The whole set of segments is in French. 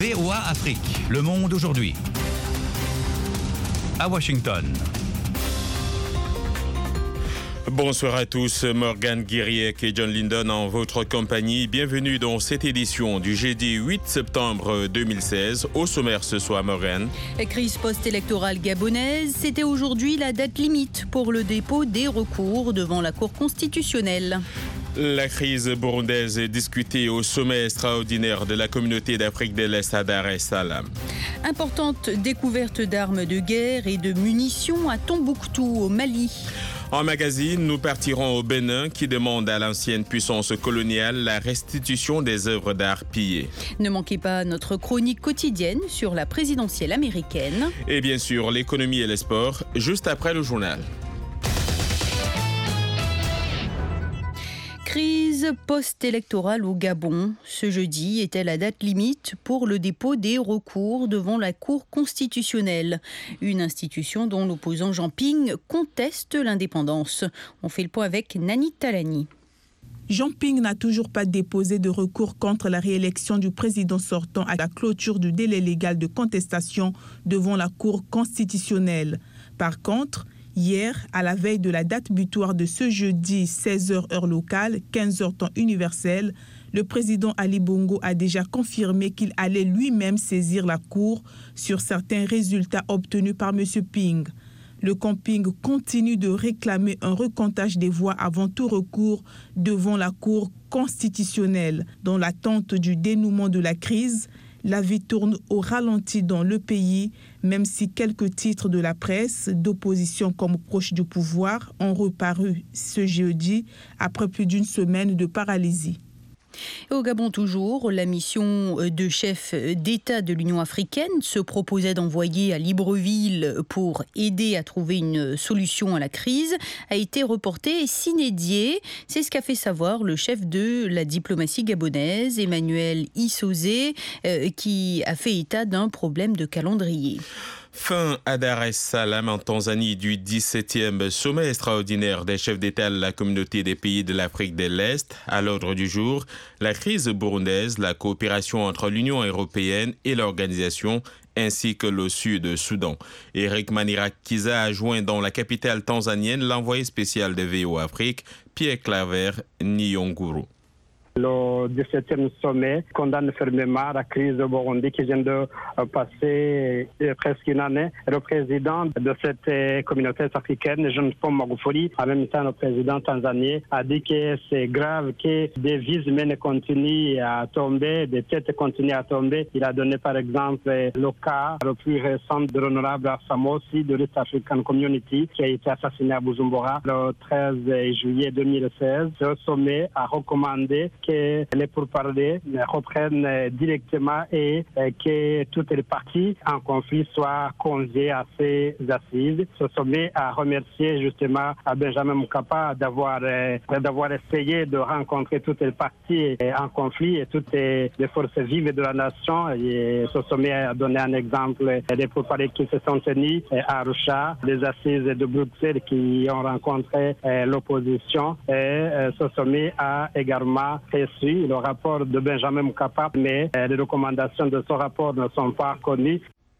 VOA Afrique, le monde aujourd'hui. À Washington. Bonsoir à tous, Morgane Guiriec et John Linden en votre compagnie. Bienvenue dans cette édition du jeudi 8 septembre 2016. Au sommaire ce soir, Morgane. Crise post-électorale gabonaise, c'était aujourd'hui la date limite pour le dépôt des recours devant la Cour constitutionnelle. La crise burundaise est discutée au sommet extraordinaire de la communauté d'Afrique de l'Est à Dar es Salaam. Importante découverte d'armes de guerre et de munitions à Tombouctou, au Mali. En magazine, nous partirons au Bénin qui demande à l'ancienne puissance coloniale la restitution des œuvres d'art pillées. Ne manquez pas notre chronique quotidienne sur la présidentielle américaine. Et bien sûr, l'économie et les sports, juste après le journal. Crise post-électorale au Gabon. Ce jeudi était la date limite pour le dépôt des recours devant la Cour constitutionnelle. Une institution dont l'opposant Jean Ping conteste l'indépendance. On fait le point avec Nani Talani. Jean Ping n'a toujours pas déposé de recours contre la réélection du président sortant à la clôture du délai légal de contestation devant la Cour constitutionnelle. Par contre, hier, à la veille de la date butoir de ce jeudi, 16h heure locale, 15h temps universel, le président Ali Bongo a déjà confirmé qu'il allait lui-même saisir la Cour sur certains résultats obtenus par M. Ping. Le Camping continue de réclamer un recomptage des voix avant tout recours devant la Cour constitutionnelle. Dans l'attente du dénouement de la crise, la vie tourne au ralenti dans le pays, même si quelques titres de la presse d'opposition comme proches du pouvoir ont reparu ce jeudi après plus d'une semaine de paralysie. Au Gabon toujours, la mission de chef d'État de l'Union africaine se proposait d'envoyer à Libreville pour aider à trouver une solution à la crise a été reportée sine die. C'est ce qu'a fait savoir le chef de la diplomatie gabonaise, Emmanuel Issozé, qui a fait état d'un problème de calendrier. Fin à Dar es Salaam en Tanzanie du 17e sommet extraordinaire des chefs d'État de la communauté des pays de l'Afrique de l'Est. À l'ordre du jour, la crise burundaise, la coopération entre l'Union européenne et l'organisation, ainsi que le Sud-Soudan. Eric Manirakiza a joint dans la capitale tanzanienne l'envoyé spécial de VOA Afrique, Pierre Claver Nyonguru. Le 17e sommet condamne fermement la crise au Burundi qui vient de passer presque une année. Le président de cette communauté africaine, John Pombe Magufuli, en même temps le président tanzanien, a dit que c'est grave que des vies humaines continuent à tomber, des têtes continuent à tomber. Il a donné par exemple le cas le plus récent de l'honorable Samosi de l'East African Community qui a été assassiné à Bujumbura le 13 juillet 2016. Le sommet a recommandé que les pourparlers reprennent directement et que toutes les parties en conflit soient conviées à ces assises. Ce sommet a remercié justement à Benjamin Mkapa d'avoir essayé de rencontrer toutes les parties en conflit et toutes les forces vives de la nation. Et ce sommet a donné un exemple des pourparlers qui se sont tenus à Arusha, des assises de Bruxelles qui ont rencontré l'opposition. Et ce sommet a également reçu le rapport de Benjamin Mkapa, mais les recommandations de ce rapport ne sont pas connues.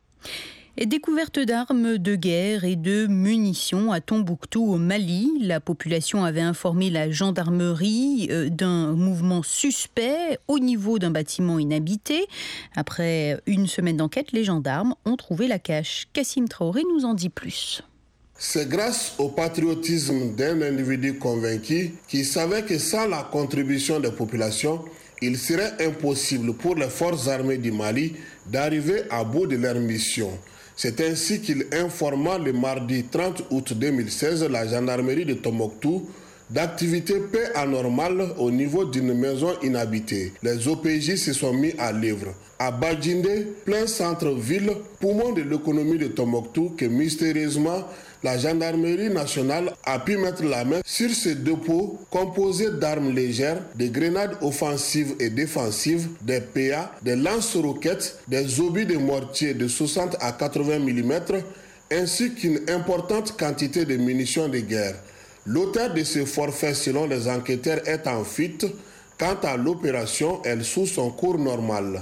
Et découverte d'armes de guerre et de munitions à Tombouctou au Mali. La population avait informé la gendarmerie d'un mouvement suspect au niveau d'un bâtiment inhabité. Après une semaine d'enquête, les gendarmes ont trouvé la cache. Kassim Traoré nous en dit plus. C'est grâce au patriotisme d'un individu convaincu qui savait que sans la contribution des populations, il serait impossible pour les forces armées du Mali d'arriver à bout de leur mission. C'est ainsi qu'il informa le mardi 30 août 2016 la gendarmerie de Tombouctou d'activités peu anormales au niveau d'une maison inhabitée. Les OPJ se sont mis à l'œuvre. À Badjindé, plein centre-ville, poumon de l'économie de Tombouctou, que mystérieusement, la gendarmerie nationale a pu mettre la main sur ce dépôt composé d'armes légères, de grenades offensives et défensives, des PA, des lance-roquettes, des obus de mortier de 60 à 80 mm, ainsi qu'une importante quantité de munitions de guerre. L'auteur de ce forfait, selon les enquêteurs, est en fuite. Quant à l'opération, elle suit son cours normal.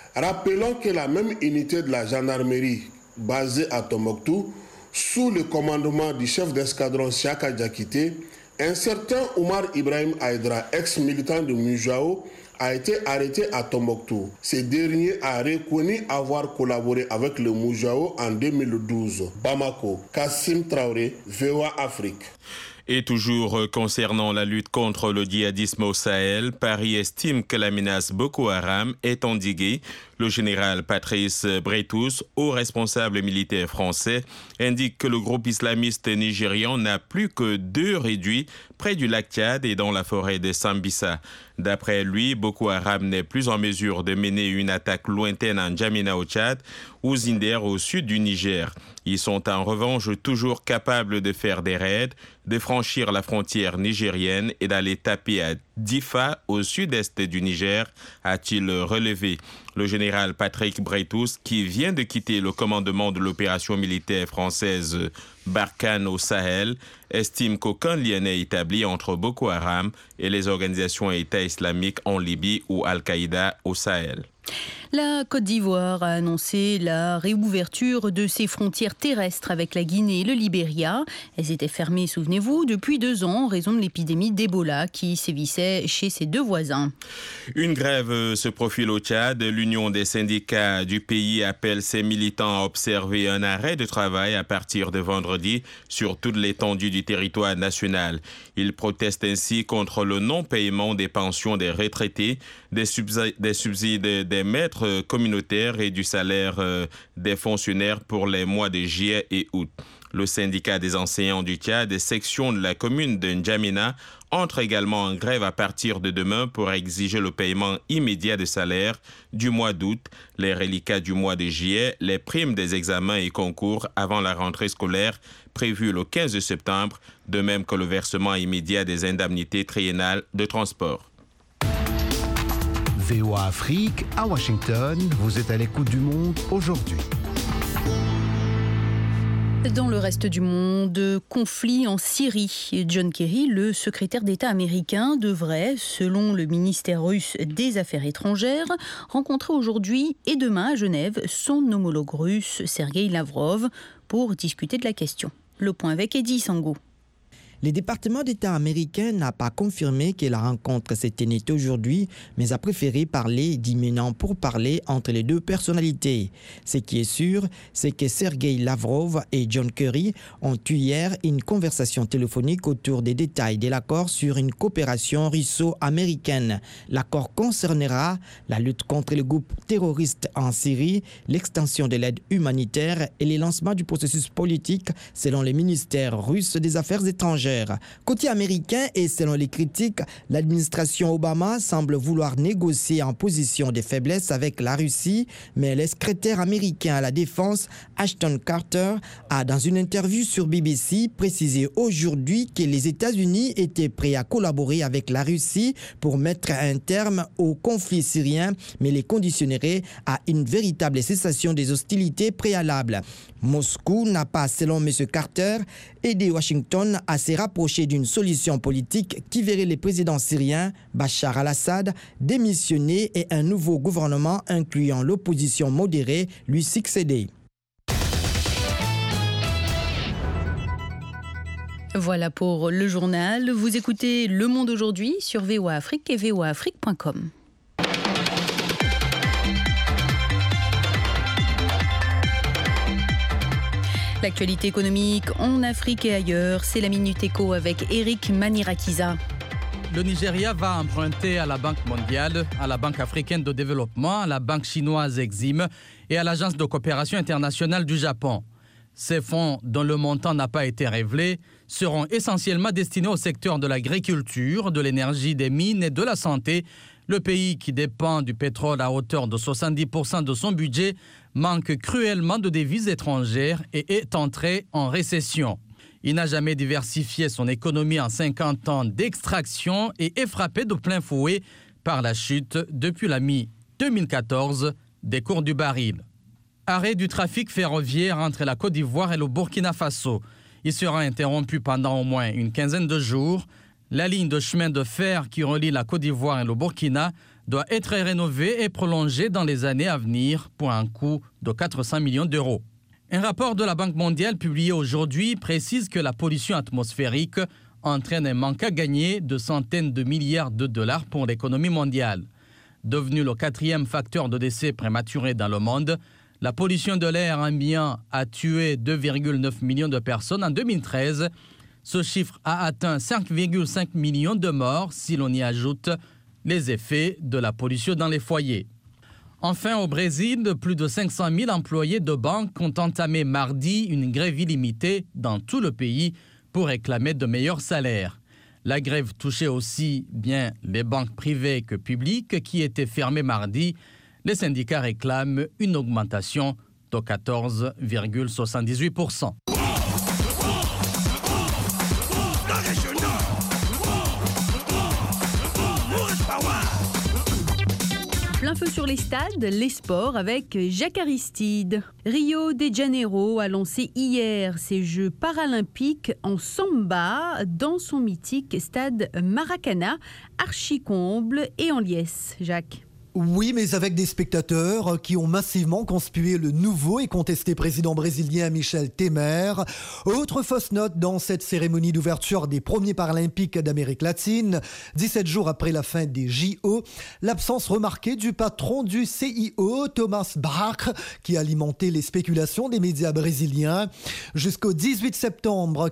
Rappelons que la même unité de la gendarmerie basée à Tombouctou, sous le commandement du chef d'escadron Siaka Diakité, un certain Oumar Ibrahim Aïdra, ex-militant de Moujao, a été arrêté à Tombouctou. Ce dernier a reconnu avoir collaboré avec le Moujao en 2012. Bamako, Kassim Traoré, VOA Afrique. Et toujours concernant la lutte contre le djihadisme au Sahel, Paris estime que la menace Boko Haram est endiguée. Le général Patrice Breitous, haut responsable militaire français, indique que le groupe islamiste nigérian n'a plus que 2 réduits près du lac Tchad et dans la forêt de Sambisa. D'après lui, Boko Haram n'est plus en mesure de mener une attaque lointaine en N'Djamena au Tchad ou Zinder au sud du Niger. Ils sont en revanche toujours capables de faire des raids, de franchir la frontière nigérienne et d'aller taper à Difa au sud-est du Niger, a-t-il relevé. Le général Patrick Breitous, qui vient de quitter le commandement de l'opération militaire française Barkhane au Sahel, estime qu'aucun lien n'est établi entre Boko Haram et les organisations État islamique en Libye ou Al-Qaïda au Sahel. La Côte d'Ivoire a annoncé la réouverture de ses frontières terrestres avec la Guinée et le Libéria. Elles étaient fermées, souvenez-vous, depuis 2 ans en raison de l'épidémie d'Ebola qui sévissait chez ses 2 voisins. Une grève se profile au Tchad. L'Union des syndicats du pays appelle ses militants à observer un arrêt de travail à partir de vendredi sur toute l'étendue du territoire national. Ils protestent ainsi contre le non-paiement des pensions des retraités, des subsides des maîtres communautaires et du salaire des fonctionnaires pour les mois de juillet et août. Le syndicat des enseignants du Tchad, section de la commune de N'Djamena, entre également en grève à partir de demain pour exiger le paiement immédiat de salaire du mois d'août, les reliquats du mois de juillet, les primes des examens et concours avant la rentrée scolaire prévue le 15 septembre, de même que le versement immédiat des indemnités triennales de transport. VOA Afrique, à Washington, vous êtes à l'écoute du monde aujourd'hui. Dans le reste du monde, conflit en Syrie. John Kerry, le secrétaire d'État américain, devrait, selon le ministère russe des Affaires étrangères, rencontrer aujourd'hui et demain à Genève son homologue russe, Sergueï Lavrov, pour discuter de la question. Le point avec Eddie Sango. Le département d'État américain n'a pas confirmé que la rencontre s'est tenue aujourd'hui, mais a préféré parler d'imminent pourparlers entre les 2 personnalités. Ce qui est sûr, c'est que Sergueï Lavrov et John Kerry ont eu hier une conversation téléphonique autour des détails de l'accord sur une coopération russo-américaine. L'accord concernera la lutte contre les groupes terroristes en Syrie, l'extension de l'aide humanitaire et le lancement du processus politique selon le ministère russe des Affaires étrangères. Côté américain et selon les critiques, l'administration Obama semble vouloir négocier en position de faiblesse avec la Russie, mais le secrétaire américain à la défense, Ashton Carter, a dans une interview sur BBC précisé aujourd'hui que les États-Unis étaient prêts à collaborer avec la Russie pour mettre un terme au conflit syrien, mais les conditionnerait à une véritable cessation des hostilités préalables. Moscou n'a pas, selon M. Carter, aidé Washington à se rapprocher d'une solution politique qui verrait le président syrien Bachar al-Assad démissionner et un nouveau gouvernement incluant l'opposition modérée lui succéder. Voilà pour le journal. Vous écoutez Le Monde aujourd'hui sur VOA Afrique et voaafrique.com. L'actualité économique en Afrique et ailleurs, c'est la Minute Éco avec Eric Manirakiza. Le Nigeria va emprunter à la Banque mondiale, à la Banque africaine de développement, à la Banque chinoise Exim et à l'Agence de coopération internationale du Japon. Ces fonds, dont le montant n'a pas été révélé, seront essentiellement destinés au secteur de l'agriculture, de l'énergie, des mines et de la santé. Le pays, qui dépend du pétrole à hauteur de 70% de son budget, manque cruellement de devises étrangères et est entré en récession. Il n'a jamais diversifié son économie en 50 ans d'extraction et est frappé de plein fouet par la chute depuis la mi-2014 des cours du baril. Arrêt du trafic ferroviaire entre la Côte d'Ivoire et le Burkina Faso. Il sera interrompu pendant au moins une quinzaine de jours. La ligne de chemin de fer qui relie la Côte d'Ivoire et le Burkina doit être rénové et prolongé dans les années à venir pour un coût de 400 millions d'euros. Un rapport de la Banque mondiale publié aujourd'hui précise que la pollution atmosphérique entraîne un manque à gagner de centaines de milliards de dollars pour l'économie mondiale. Devenu le 4e facteur de décès prématuré dans le monde, la pollution de l'air ambiant a tué 2,9 millions de personnes en 2013. Ce chiffre a atteint 5,5 millions de morts si l'on y ajoute les effets de la pollution dans les foyers. Enfin, au Brésil, plus de 500 000 employés de banques ont entamé mardi une grève illimitée dans tout le pays pour réclamer de meilleurs salaires. La grève touchait aussi bien les banques privées que publiques qui étaient fermées mardi. Les syndicats réclament une augmentation de 14,78%. Plein feu sur les stades, les sports avec Jacques Aristide. Rio de Janeiro a lancé hier ses Jeux paralympiques en samba dans son mythique stade Maracana, archi-comble et en liesse. Jacques. Oui, mais avec des spectateurs qui ont massivement conspué le nouveau et contesté président brésilien Michel Temer. Autre fausse note dans cette cérémonie d'ouverture des premiers Paralympiques d'Amérique latine, 17 jours après la fin des JO, l'absence remarquée du patron du CIO, Thomas Bach, qui alimentait les spéculations des médias brésiliens. Jusqu'au 18 septembre,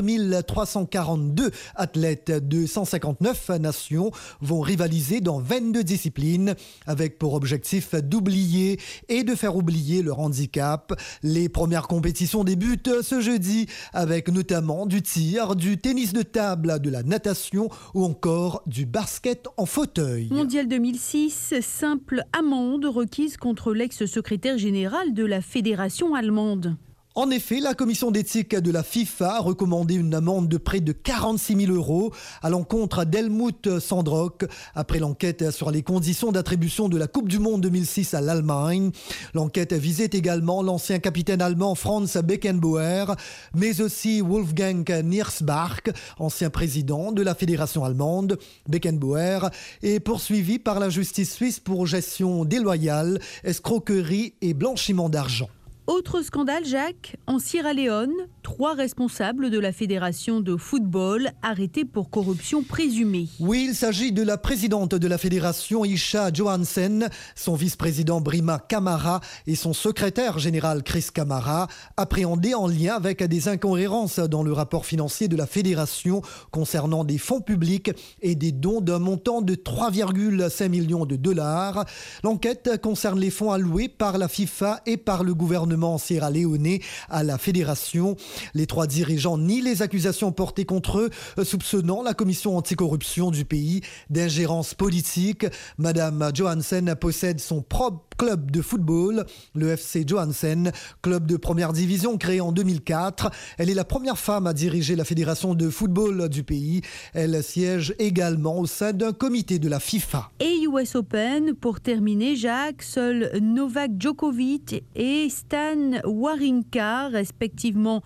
4342 athlètes de 159 nations vont rivaliser dans 22 disciplines, avec pour objectif d'oublier et de faire oublier leur handicap. Les premières compétitions débutent ce jeudi avec notamment du tir, du tennis de table, de la natation ou encore du basket en fauteuil. Mondial 2006, simple amende requise contre l'ex-secrétaire général de la Fédération allemande. En effet, la commission d'éthique de la FIFA a recommandé une amende de près de 46 000 € à l'encontre d'Helmut Sandrock après l'enquête sur les conditions d'attribution de la Coupe du Monde 2006 à l'Allemagne. L'enquête visait également l'ancien capitaine allemand Franz Beckenbauer, mais aussi Wolfgang Niersbach, ancien président de la Fédération allemande. Beckenbauer est poursuivi par la justice suisse pour gestion déloyale, escroquerie et blanchiment d'argent. Autre scandale, Jacques, en Sierra Leone, 3 responsables de la fédération de football arrêtés pour corruption présumée. Oui, il s'agit de la présidente de la fédération, Isha Johansen, son vice-président Brima Camara et son secrétaire général Chris Camara, appréhendés en lien avec des incohérences dans le rapport financier de la fédération concernant des fonds publics et des dons d'un montant de 3,5 millions de dollars. L'enquête concerne les fonds alloués par la FIFA et par le gouvernement sierra-léonais à la fédération. Les 3 dirigeants nient les accusations portées contre eux, soupçonnant la commission anticorruption du pays d'ingérence politique. Madame Johansen possède son propre club de football, le FC Johansen, club de première division créé en 2004. Elle est la première femme à diriger la fédération de football du pays. Elle siège également au sein d'un comité de la FIFA. Et US Open, pour terminer, Jacques, seuls Novak Djokovic et Stan Wawrinka, respectivement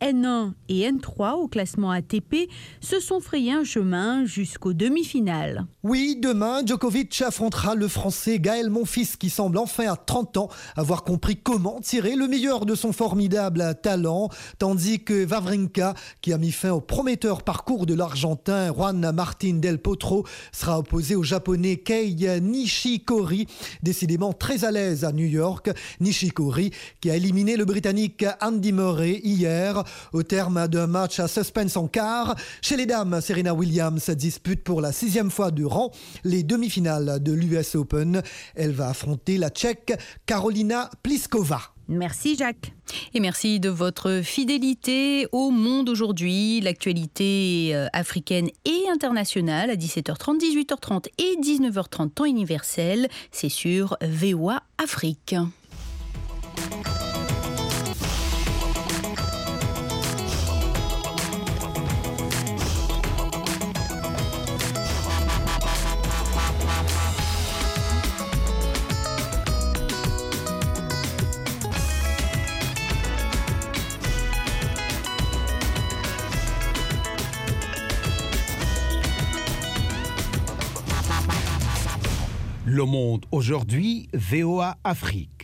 N1 et N3 au classement ATP, se sont frayés un chemin jusqu'aux demi-finales. Oui, demain, Djokovic affrontera le Français Gaël Monfils qui semble enfin à 30 ans avoir compris comment tirer le meilleur de son formidable talent, tandis que Wawrinka, qui a mis fin au prometteur parcours de l'Argentin Juan Martín del Potro, sera opposé au Japonais Kei Nishikori, décidément très à l'aise à New York. Nishikori qui a éliminé le Britannique Andy Murray hier au terme d'un match à suspense en quart. Chez les dames, Serena Williams dispute pour la 6e fois de rang les demi-finales de l'US Open. Elle va affronter la Tchèque Karolina Pliskova. Merci Jacques. Et merci de votre fidélité au Monde aujourd'hui. L'actualité africaine et internationale à 17h30, 18h30 et 19h30 temps universel. C'est sur VOA Afrique. Le Monde aujourd'hui, VOA Afrique.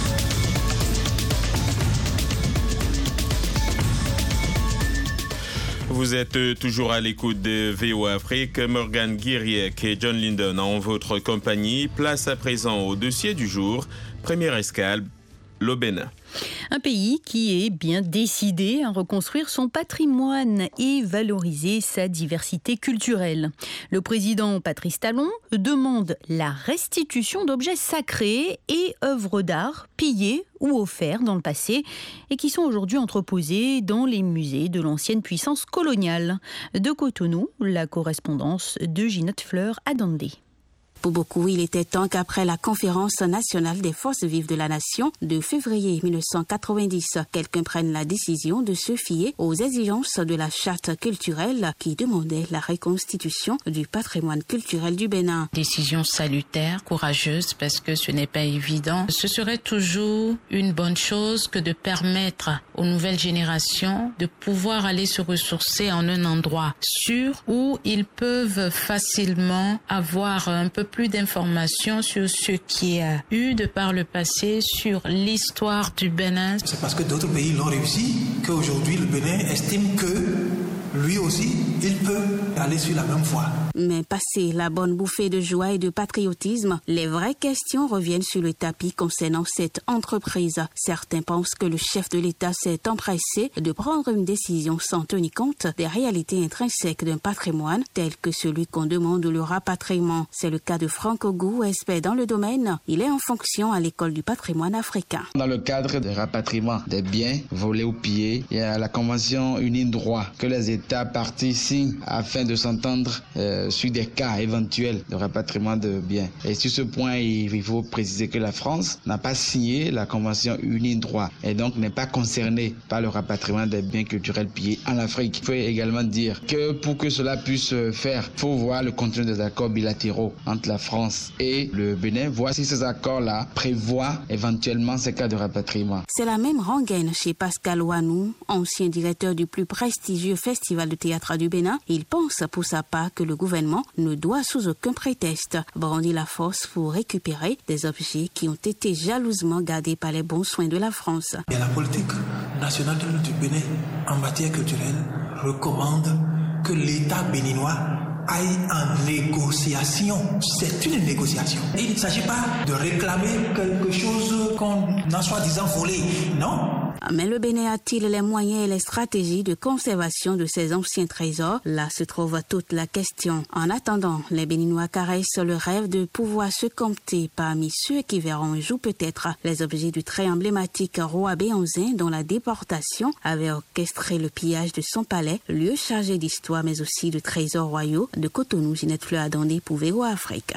Vous êtes toujours à l'écoute de VOA Afrique. Morgan Guiriec et John Linden en votre compagnie. Place à présent au dossier du jour. Première escale, le Bénin. Un pays qui est bien décidé à reconstruire son patrimoine et valoriser sa diversité culturelle. Le président Patrice Talon demande la restitution d'objets sacrés et œuvres d'art pillés ou offerts dans le passé et qui sont aujourd'hui entreposés dans les musées de l'ancienne puissance coloniale. De Cotonou, la correspondance de Ginette Fleur à Dandé. Pour beaucoup, il était temps qu'après la conférence nationale des forces vives de la nation de février 1990, quelqu'un prenne la décision de se fier aux exigences de la charte culturelle qui demandait la reconstitution du patrimoine culturel du Bénin. Décision salutaire, courageuse, parce que ce n'est pas évident. Ce serait toujours une bonne chose que de permettre aux nouvelles générations de pouvoir aller se ressourcer en un endroit sûr où ils peuvent facilement avoir un peu plus d'informations sur ce qui a eu de par le passé, sur l'histoire du Bénin. C'est parce que d'autres pays l'ont réussi qu'aujourd'hui le Bénin estime que lui aussi, il peut aller sur la même voie. Mais passé la bonne bouffée de joie et de patriotisme, les vraies questions reviennent sur le tapis concernant cette entreprise. Certains pensent que le chef de l'État s'est empressé de prendre une décision sans tenir compte des réalités intrinsèques d'un patrimoine tel que celui qu'on demande le rapatriement. C'est le cas de Franck Ogou, expert dans le domaine. Il est en fonction à l'école du patrimoine africain. Dans le cadre du rapatriement des biens volés ou pillés, il y a la Convention unie droit que les États partis signent afin de s'entendre sur des cas éventuels de rapatriement de biens. Et sur ce point, il faut préciser que la France n'a pas signé la Convention unie droit et donc n'est pas concernée par le rapatriement des biens culturels pillés en Afrique. Il faut également dire que pour que cela puisse se faire, il faut voir le contenu des accords bilatéraux entre la France et le Bénin. Voir si ces accords-là prévoient éventuellement ces cas de rapatriement. C'est la même rengaine chez Pascal Ouanou, ancien directeur du plus prestigieux festival de théâtre du Bénin. Il pense pour sa part que le gouvernement ne doit sous aucun prétexte brandir la force pour récupérer des objets qui ont été jalousement gardés par les bons soins de la France. Et la politique nationale du Bénin en matière culturelle recommande que l'État béninois aille en négociation. C'est une négociation. Et il ne s'agit pas de réclamer quelque chose qu'on a soi-disant volé. Non. Mais le Bénin a-t-il les moyens et les stratégies de conservation de ces anciens trésors? Là se trouve toute la question. En attendant, les Béninois caressent le rêve de pouvoir se compter parmi ceux qui verront un jour peut-être les objets du très emblématique roi Béhanzin dont la déportation avait orchestré le pillage de son palais, lieu chargé d'histoire mais aussi de trésors royaux. De Cotonou, Ginette Fleur à Dandé pour VOA Afrique.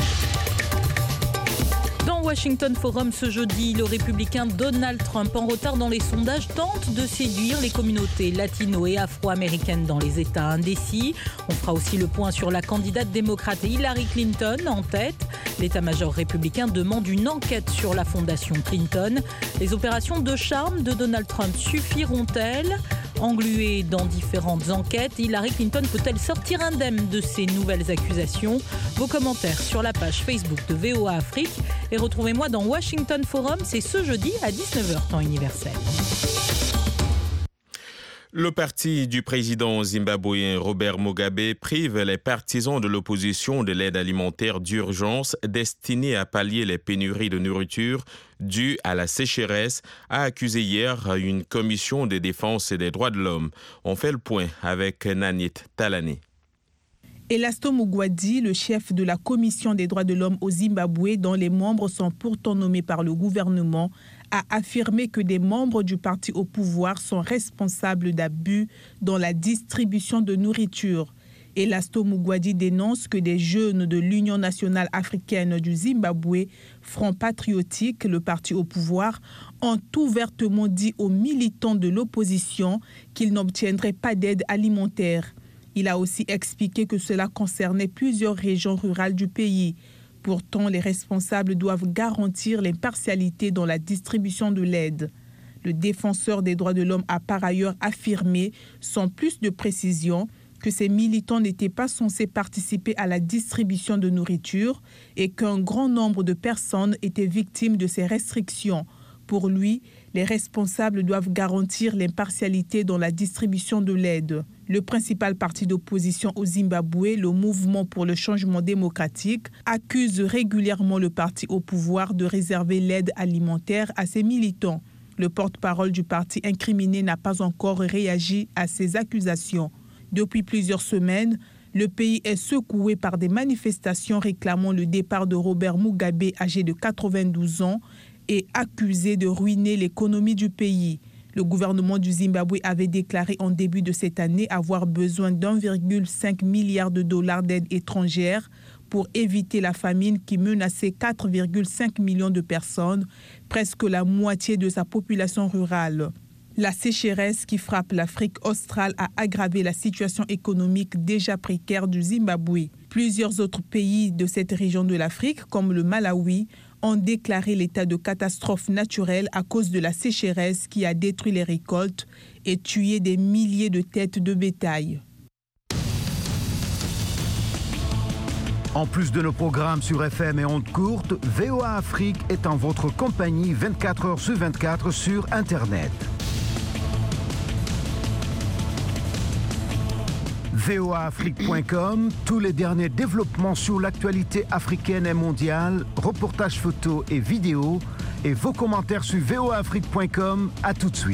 Dans Washington Forum ce jeudi, le républicain Donald Trump, en retard dans les sondages, tente de séduire les communautés latino et afro-américaines dans les États indécis. On fera aussi le point sur la candidate démocrate Hillary Clinton en tête. L'état-major républicain demande une enquête sur la fondation Clinton. Les opérations de charme de Donald Trump suffiront-elles ? Engluée dans différentes enquêtes, Hillary Clinton peut-elle sortir indemne de ces nouvelles accusations? Vos commentaires sur la page Facebook de VOA Afrique. Et retrouvez-moi dans Washington Forum, c'est ce jeudi à 19h temps universel. Le parti du président zimbabwéen Robert Mugabe prive les partisans de l'opposition de l'aide alimentaire d'urgence destinée à pallier les pénuries de nourriture dues à la sécheresse, a accusé hier une commission de défense des droits de l'homme. On fait le point avec Nanit Talani. Elasto Mugwadi, le chef de la Commission des droits de l'homme au Zimbabwe, dont les membres sont pourtant nommés par le gouvernement, a affirmé que des membres du parti au pouvoir sont responsables d'abus dans la distribution de nourriture. Elasto Mugwadi dénonce que des jeunes de l'Union nationale africaine du Zimbabwe, Front patriotique, le parti au pouvoir, ont ouvertement dit aux militants de l'opposition qu'ils n'obtiendraient pas d'aide alimentaire. Il a aussi expliqué que cela concernait plusieurs régions rurales du pays. Pourtant, les responsables doivent garantir l'impartialité dans la distribution de l'aide. Le défenseur des droits de l'homme a par ailleurs affirmé, sans plus de précision, que ces militants n'étaient pas censés participer à la distribution de nourriture et qu'un grand nombre de personnes étaient victimes de ces restrictions. Pour lui, les responsables doivent garantir l'impartialité dans la distribution de l'aide. Le principal parti d'opposition au Zimbabwe, le Mouvement pour le changement démocratique, accuse régulièrement le parti au pouvoir de réserver l'aide alimentaire à ses militants. Le porte-parole du parti incriminé n'a pas encore réagi à ces accusations. Depuis plusieurs semaines, le pays est secoué par des manifestations réclamant le départ de Robert Mugabe, âgé de 92 ans, et accusé de ruiner l'économie du pays. Le gouvernement du Zimbabwe avait déclaré en début de cette année avoir besoin d'1,5 milliard de dollars d'aide étrangère pour éviter la famine qui menaçait 4,5 millions de personnes, presque la moitié de sa population rurale. La sécheresse qui frappe l'Afrique australe a aggravé la situation économique déjà précaire du Zimbabwe. Plusieurs autres pays de cette région de l'Afrique, comme le Malawi, ont déclaré l'état de catastrophe naturelle à cause de la sécheresse qui a détruit les récoltes et tué des milliers de têtes de bétail. En plus de nos programmes sur FM et ondes courtes, VOA Afrique est en votre compagnie 24 heures sur 24 sur Internet. voaafrique.com, tous les derniers développements sur l'actualité africaine et mondiale, reportages photos et vidéos, et vos commentaires sur voaafrique.com. À tout de suite.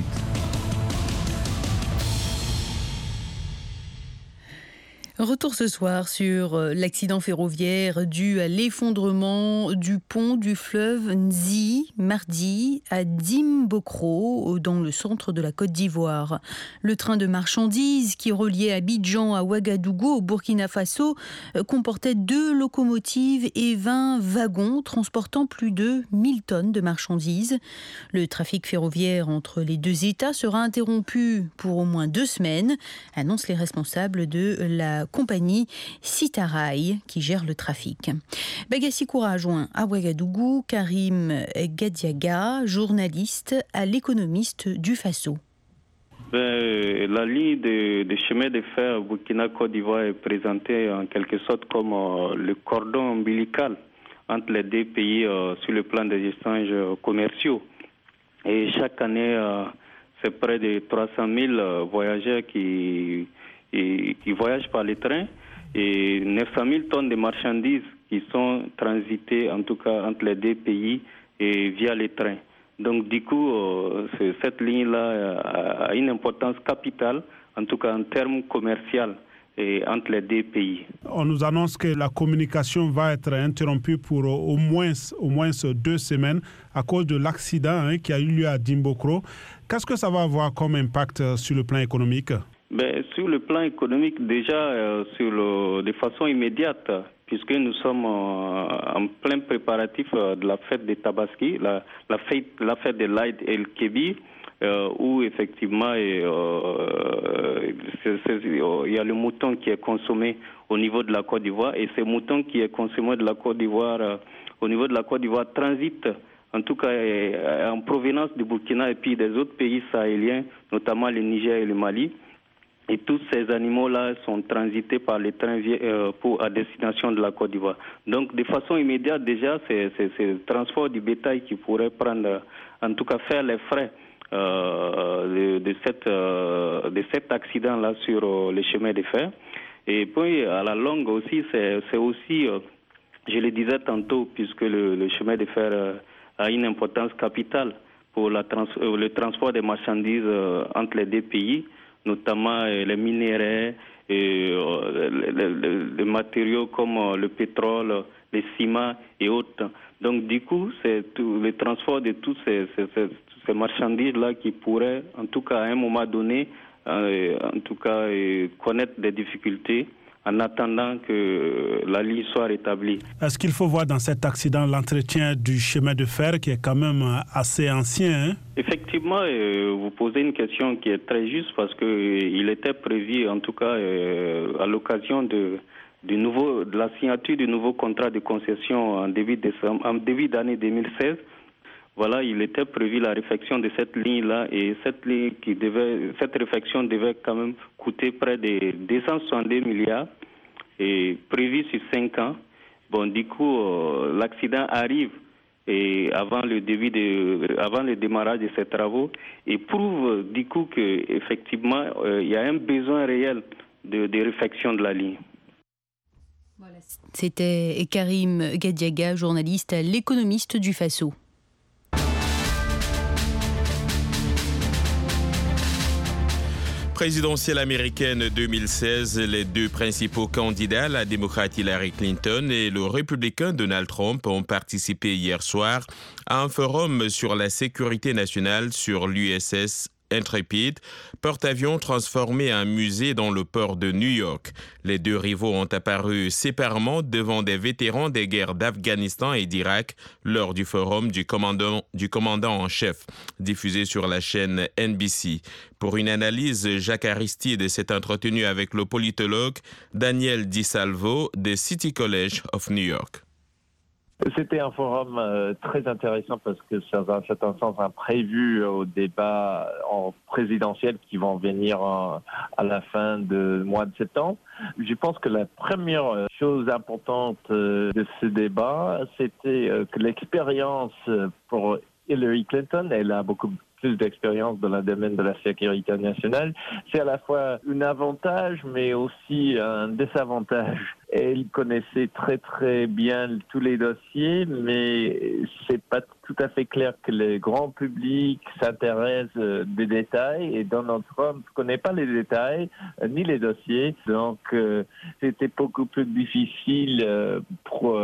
Retour ce soir sur l'accident ferroviaire dû à l'effondrement du pont du fleuve Nzi, mardi, à Dimbokro, dans le centre de la Côte d'Ivoire. Le train de marchandises qui reliait Abidjan à Ouagadougou, au Burkina Faso, comportait 2 locomotives et 20 wagons transportant plus de 1000 tonnes de marchandises. Le trafic ferroviaire entre les deux États sera interrompu pour au moins 2 semaines, annoncent les responsables de la compagnie Citarail qui gère le trafic. Bagassi Koura a joint à Ouagadougou Karim Gadiaga, journaliste à l'Économiste du Faso. La ligne de chemin de fer Burkina-Côte d'Ivoire est présentée en quelque sorte comme le cordon ombilical entre les deux pays sur le plan des échanges commerciaux. Et chaque année, c'est près de 300 000 voyageurs qui voyagent par les trains et 900 000 tonnes de marchandises qui sont transitées en tout cas entre les deux pays et via les trains. Donc du coup, cette ligne-là a une importance capitale, en tout cas en termes commerciaux et entre les deux pays. On nous annonce que la communication va être interrompue pour au moins 2 semaines à cause de l'accident qui a eu lieu à Dimbokro. Qu'est-ce que ça va avoir comme impact sur le plan économique? Sur le plan économique, déjà de façon immédiate, puisque nous sommes en plein préparatif de la fête des Tabaski, la fête de l'Aïd el-Kébi, où effectivement il y a le mouton qui est consommé au niveau de la Côte d'Ivoire, et ce mouton qui est consommé de la Côte d'Ivoire, au niveau de la Côte d'Ivoire, transite en tout cas en provenance du Burkina et puis des autres pays sahéliens, notamment le Niger et le Mali. Et tous ces animaux-là sont transités par les trains à destination de la Côte d'Ivoire. Donc, de façon immédiate, déjà, c'est le transport du bétail qui pourrait prendre, en tout cas, faire les frais de cet accident-là sur les chemins de fer. Et puis, à la longue aussi, c'est aussi, je le disais tantôt, puisque le chemin de fer a une importance capitale pour le transport des marchandises entre les deux pays, notamment les minéraux, les matériaux comme le pétrole, les ciments et autres. Donc du coup, c'est le transport de toutes ces marchandises-là qui pourraient, en tout cas à un moment donné, connaître des difficultés en attendant que la ligne soit rétablie. Est-ce qu'il faut voir dans cet accident l'entretien du chemin de fer qui est quand même assez ancien, Effectivement, vous posez une question qui est très juste parce qu'il était prévu, en tout cas à l'occasion de la signature du nouveau contrat de concession en début d'année 2016, voilà, il était prévu la réfection de cette ligne-là et cette réfection devait quand même coûter près de 262 milliards et prévu sur 5 ans. Bon, du coup, l'accident arrive et avant le démarrage de ces travaux et prouve du coup qu'effectivement, il y a un besoin réel de réfection de la ligne. Voilà. C'était Karim Gadiaga, journaliste à l'Économiste du Faso. Présidentielle américaine 2016, les deux principaux candidats, la démocrate Hillary Clinton et le républicain Donald Trump, ont participé hier soir à un forum sur la sécurité nationale sur l'USS Intrepid, porte-avions transformé en musée dans le port de New York. Les deux rivaux ont apparu séparément devant des vétérans des guerres d'Afghanistan et d'Irak lors du forum du commandant en chef, diffusé sur la chaîne NBC. Pour une analyse, Jacques Aristide s'est entretenu avec le politologue Daniel Di Salvo de City College of New York. C'était un forum très intéressant parce que ça va, c'est un sens imprévu aux débats présidentiels qui vont venir à la fin du mois de septembre. Je pense que la première chose importante de ce débat, c'était que l'expérience pour Hillary Clinton, elle a beaucoup plus d'expérience dans le domaine de la sécurité nationale, c'est à la fois un avantage mais aussi un désavantage. Elle connaissait très très bien tous les dossiers, mais c'est pas tout à fait clair que le grand public s'intéresse des détails et Donald Trump ne connaît pas les détails ni les dossiers, donc c'était beaucoup plus difficile pour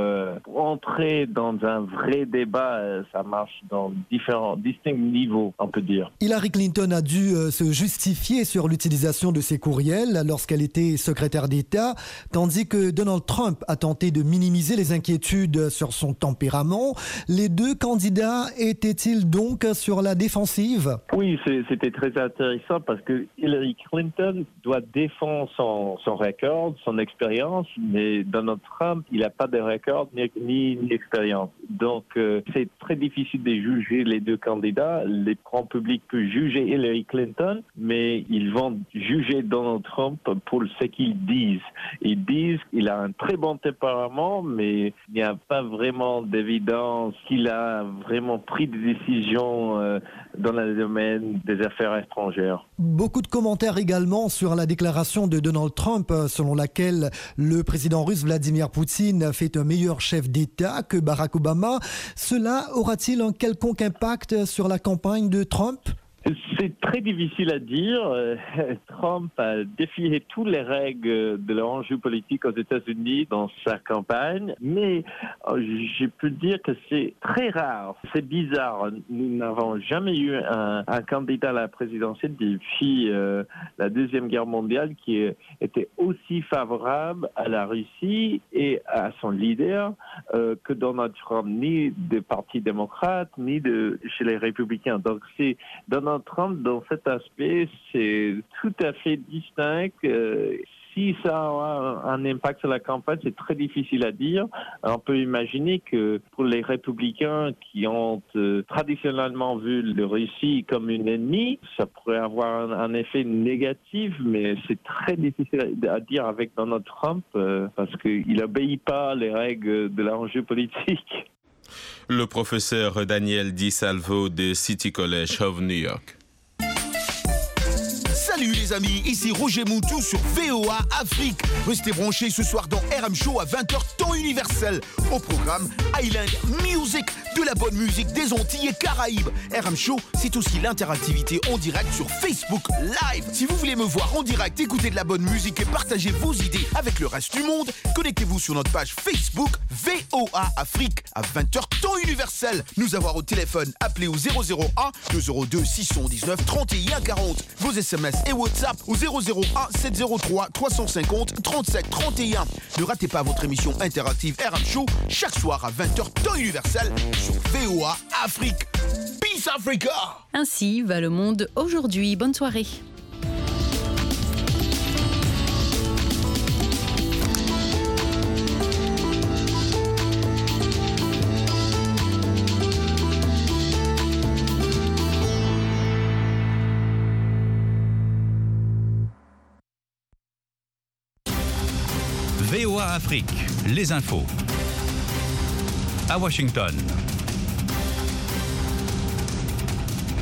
entrer dans un vrai débat. Ça marche dans distincts niveaux, on peut dire. Hillary Clinton a dû se justifier sur l'utilisation de ses courriels lorsqu'elle était secrétaire d'État, tandis que Donald Trump a tenté de minimiser les inquiétudes sur son tempérament. Les deux candidats étaient-ils donc sur la défensive? Oui, c'était très intéressant parce que Hillary Clinton doit défendre son record, son expérience, mais Donald Trump, il n'a pas de record ni expérience. Donc, c'est très difficile de juger les deux candidats. Le grand public peut juger Hillary Clinton, mais ils vont juger Donald Trump pour ce qu'ils disent. Ils disent qu'il a un très bon tempérament, mais il n'y a pas vraiment d'évidence qu'il a vraiment pris des décisions dans le domaine des affaires étrangères. Beaucoup de commentaires également sur la déclaration de Donald Trump selon laquelle le président russe Vladimir Poutine fait un meilleur chef d'État que Barack Obama. Cela aura-t-il un quelconque impact sur la campagne de Trump ? C'est très difficile à dire. Trump a défié toutes les règles de l'enjeu politique aux États-Unis dans sa campagne, mais je peux dire que c'est très rare. C'est bizarre. Nous n'avons jamais eu un candidat à la présidentielle depuis la Deuxième Guerre mondiale qui était aussi favorable à la Russie et à son leader que Donald Trump, ni du Parti démocrate, ni chez les républicains. Donc c'est Donald Trump, dans cet aspect, c'est tout à fait distinct. Si ça a un impact sur la campagne, c'est très difficile à dire. On peut imaginer que pour les républicains qui ont traditionnellement vu la Russie comme une ennemie, ça pourrait avoir un effet négatif, mais c'est très difficile à dire avec Donald Trump parce qu'il n'obéit pas les règles de l'enjeu politique. Le professeur Daniel Di Salvo de City College of New York. Salut les amis, ici Roger Moutou sur VOA Afrique. Restez branchés ce soir dans RM Show à 20h temps universel. Au programme Island Music, de la bonne musique des Antilles et Caraïbes. RM Show, c'est aussi l'interactivité en direct sur Facebook Live. Si vous voulez me voir en direct, écouter de la bonne musique et partager vos idées avec le reste du monde, connectez-vous sur notre page Facebook VOA Afrique à 20h temps universel. Nous avoir au téléphone, appelez au 001 202 619 31 40. Vos SMS et WhatsApp au 001 703 350 37 31. Ne ratez pas votre émission interactive RM Show chaque soir à 20h temps universel sur VOA Afrique. Peace Africa! Ainsi va le monde aujourd'hui. Bonne soirée. VOA Afrique, les infos. À Washington.